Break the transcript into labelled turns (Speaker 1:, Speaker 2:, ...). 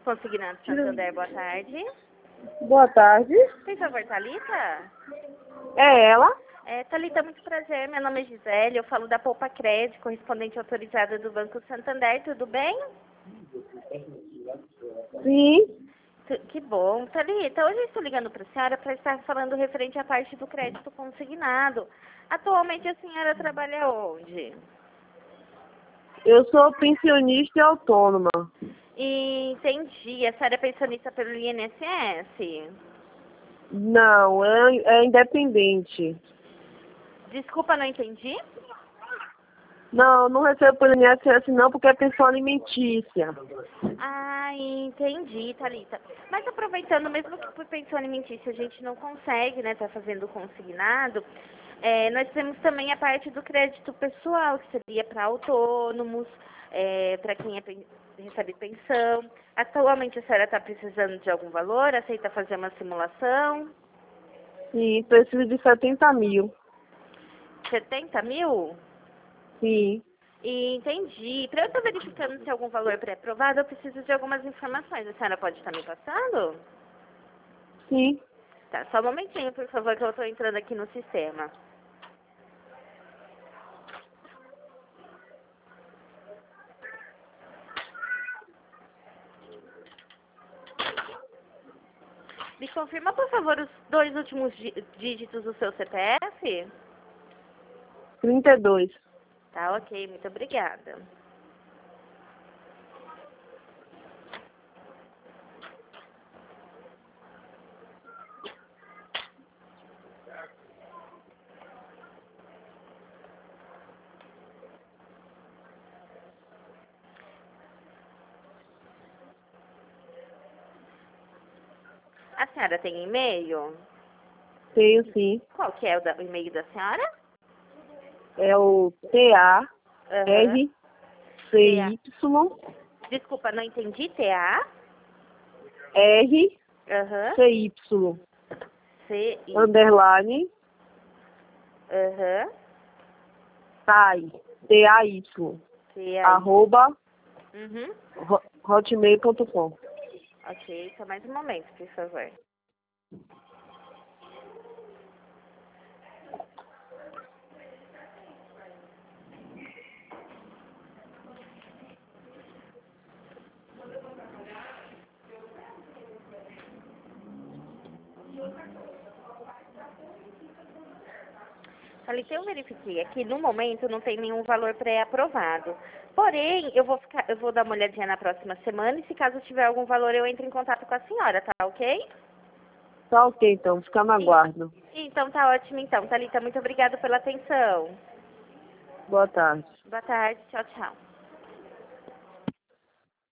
Speaker 1: Consignado Santander, boa tarde.
Speaker 2: Boa tarde.
Speaker 1: Por favor, Thalita?
Speaker 2: É ela?
Speaker 1: Thalita, muito prazer. Meu nome é Gisele, eu falo da Poupa Crédito, correspondente autorizada do Banco Santander, tudo bem?
Speaker 2: Sim.
Speaker 1: Que bom. Thalita, hoje eu estou ligando para a senhora para estar falando referente à parte do crédito consignado. Atualmente a senhora trabalha onde?
Speaker 2: Eu sou pensionista e autônoma.
Speaker 1: Entendi. A senhora é pensionista pelo INSS?
Speaker 2: Não, é independente.
Speaker 1: Desculpa, não entendi?
Speaker 2: Não, não recebo pelo INSS não, porque é pensão alimentícia.
Speaker 1: Ah, entendi, Thalita. Mas aproveitando, mesmo que por pensão alimentícia a gente não consegue, né, tá fazendo consignado, nós temos também a parte do crédito pessoal, que seria para autônomos, para quem recebe pensão. Atualmente a senhora está precisando de algum valor? Aceita fazer uma simulação?
Speaker 2: Sim, preciso de 70 mil.
Speaker 1: 70 mil?
Speaker 2: Sim.
Speaker 1: Entendi. Para eu estar verificando se algum valor pré-aprovado, eu preciso de algumas informações. A senhora pode estar me passando?
Speaker 2: Sim.
Speaker 1: Tá, só um momentinho, por favor, que eu estou entrando aqui no sistema. Me confirma, por favor, os dois últimos dígitos do seu CPF?
Speaker 2: 32.
Speaker 1: Tá, ok, muito obrigada. A senhora tem e-mail?
Speaker 2: Tenho sim.
Speaker 1: Qual que é o e-mail da senhora?
Speaker 2: É o
Speaker 1: Aham.
Speaker 2: TARCY
Speaker 1: Desculpa, não entendi. T-A? Aham.
Speaker 2: RCY
Speaker 1: C-I.
Speaker 2: underline
Speaker 1: Aham.
Speaker 2: TAY TAY
Speaker 1: T-A-I.
Speaker 2: arroba
Speaker 1: Uhum.
Speaker 2: hotmail.com.
Speaker 1: Ok, só mais um momento, por favor. Ali, eu verifiquei aqui, no momento não tem nenhum valor pré-aprovado. Porém, eu vou dar uma olhadinha na próxima semana e se caso tiver algum valor eu entro em contato com a senhora, tá ok?
Speaker 2: Tá ok, então. Ficar no aguardo.
Speaker 1: Então tá ótimo então. Thalita, muito obrigada pela atenção.
Speaker 2: Boa tarde.
Speaker 1: Boa tarde, tchau, tchau.